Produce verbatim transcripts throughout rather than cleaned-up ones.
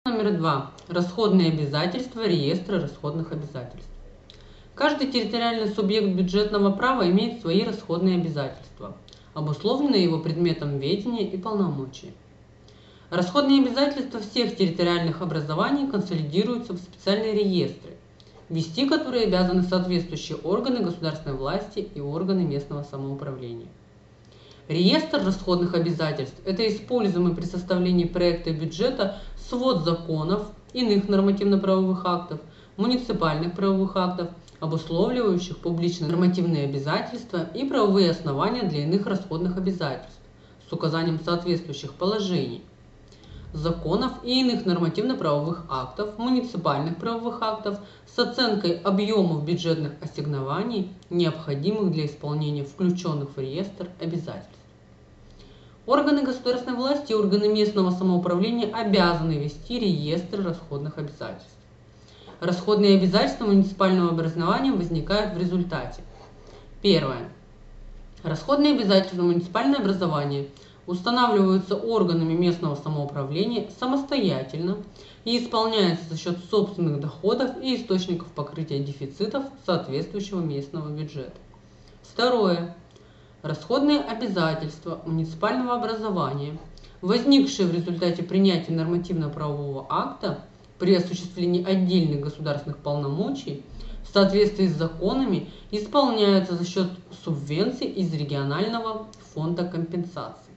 Номер два. Расходные обязательства реестра расходных обязательств. Каждый территориальный субъект бюджетного права имеет свои расходные обязательства, обусловленные его предметом ведения и полномочий. Расходные обязательства всех территориальных образований консолидируются в специальные реестры, вести которые обязаны соответствующие органы государственной власти и органы местного самоуправления. Реестр расходных обязательств – это используемый при составлении проекта бюджета свод законов, иных нормативно-правовых актов, муниципальных правовых актов, обусловливающих публичные нормативные обязательства и правовые основания для иных расходных обязательств с указанием соответствующих положений, законов и иных нормативно-правовых актов, муниципальных правовых актов с оценкой объемов бюджетных ассигнований, необходимых для исполнения включенных в реестр обязательств. Органы государственной власти и органы местного самоуправления обязаны вести реестр расходных обязательств. Расходные обязательства муниципального образования возникают в результате. Первое. Расходные обязательства муниципального образования устанавливаются органами местного самоуправления самостоятельно и исполняются за счет собственных доходов и источников покрытия дефицитов соответствующего местного бюджета. Второе. Расходные обязательства муниципального образования, возникшие в результате принятия нормативно-правового акта при осуществлении отдельных государственных полномочий в соответствии с законами, исполняются за счет субвенций из регионального фонда компенсации.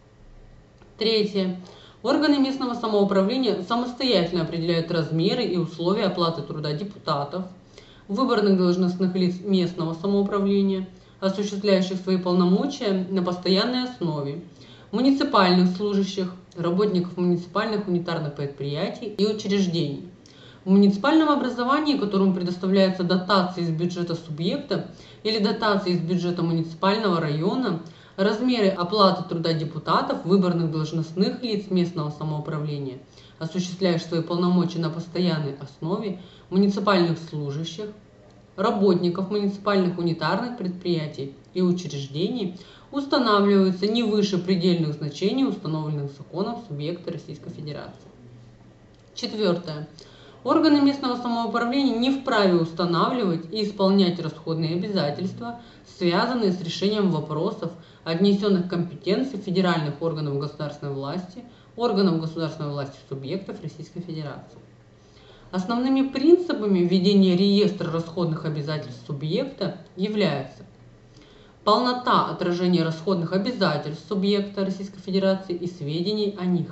Третье. Органы местного самоуправления самостоятельно определяют размеры и условия оплаты труда депутатов, выборных должностных лиц местного самоуправления, осуществляющих свои полномочия на постоянной основе, муниципальных служащих, работников муниципальных унитарных предприятий и учреждений. В муниципальном образовании, которому предоставляются дотации из бюджета субъекта или дотации из бюджета муниципального района, размеры оплаты труда депутатов, выборных должностных лиц местного самоуправления, осуществляющих свои полномочия на постоянной основе, муниципальных служащих, работников муниципальных унитарных предприятий и учреждений устанавливаются не выше предельных значений, установленных законом субъекта Российской Федерации. Четвертое. Органы местного самоуправления не вправе устанавливать и исполнять расходные обязательства, связанные с решением вопросов, отнесенных к компетенции федеральных органов государственной власти, органов государственной власти субъектов Российской Федерации. Основными принципами введения реестра расходных обязательств субъекта являются полнота отражения расходных обязательств субъекта Российской Федерации и сведений о них,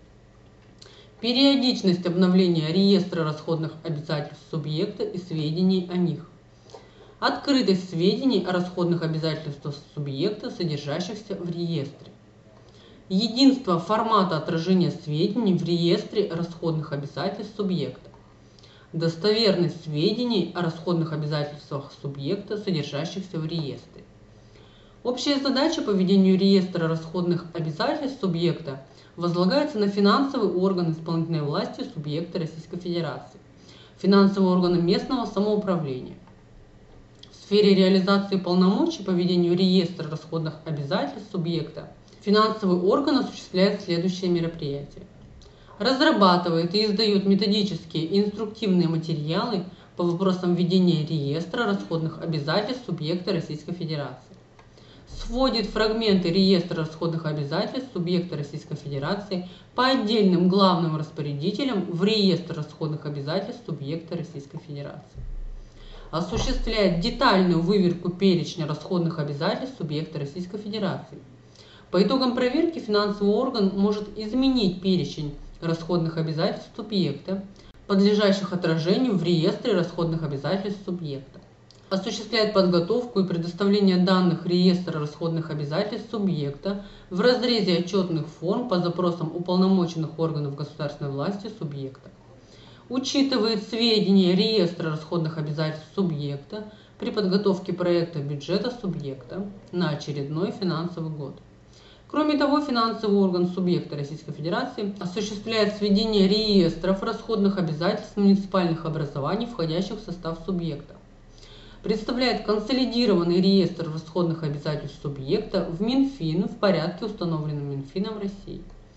периодичность обновления реестра расходных обязательств субъекта и сведений о них, открытость сведений о расходных обязательствах субъекта, содержащихся в реестре, единство формата отражения сведений в реестре расходных обязательств субъекта, достоверность сведений о расходных обязательствах субъекта, содержащихся в реестре. Общая задача по ведению реестра расходных обязательств субъекта возлагается на финансовый орган исполнительной власти субъекта Российской Федерации, финансовые органы местного самоуправления. В сфере реализации полномочий по ведению реестра расходных обязательств субъекта финансовый орган осуществляет следующие мероприятия. Разрабатывает и издает методические и инструктивные материалы по вопросам ведения реестра расходных обязательств субъекта Российской Федерации. Сводит фрагменты реестра расходных обязательств субъекта Российской Федерации по отдельным главным распорядителям в реестр расходных обязательств субъекта Российской Федерации. Осуществляет детальную выверку перечня расходных обязательств субъекта Российской Федерации. По итогам проверки финансовый орган может изменить перечень расходных обязательств субъекта, подлежащих отражению в реестре расходных обязательств субъекта. Осуществляет подготовку и предоставление данных реестра расходных обязательств субъекта в разрезе отчетных форм по запросам уполномоченных органов государственной власти субъекта. Учитывает сведения реестра расходных обязательств субъекта при подготовке проекта бюджета субъекта на очередной финансовый год. Кроме того, финансовый орган субъекта Российской Федерации осуществляет сведение реестров расходных обязательств муниципальных образований, входящих в состав субъекта. Представляет консолидированный реестр расходных обязательств субъекта в Минфин в порядке, установленном Минфином России.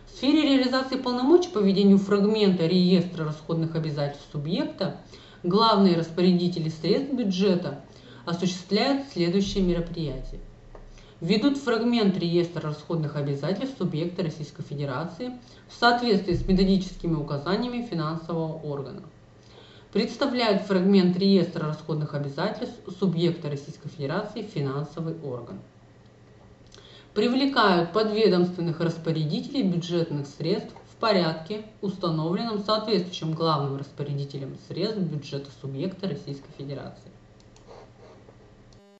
В сфере реализации полномочий по ведению фрагмента реестра расходных обязательств субъекта главные распорядители средств бюджета осуществляют следующие мероприятия. Ведут фрагмент реестра расходных обязательств субъекта Российской Федерации в соответствии с методическими указаниями финансового органа. Представляют фрагмент реестра расходных обязательств субъекта Российской Федерации в финансовый орган. Привлекают подведомственных распорядителей бюджетных средств в порядке, установленном соответствующим главным распорядителем средств бюджета субъекта Российской Федерации.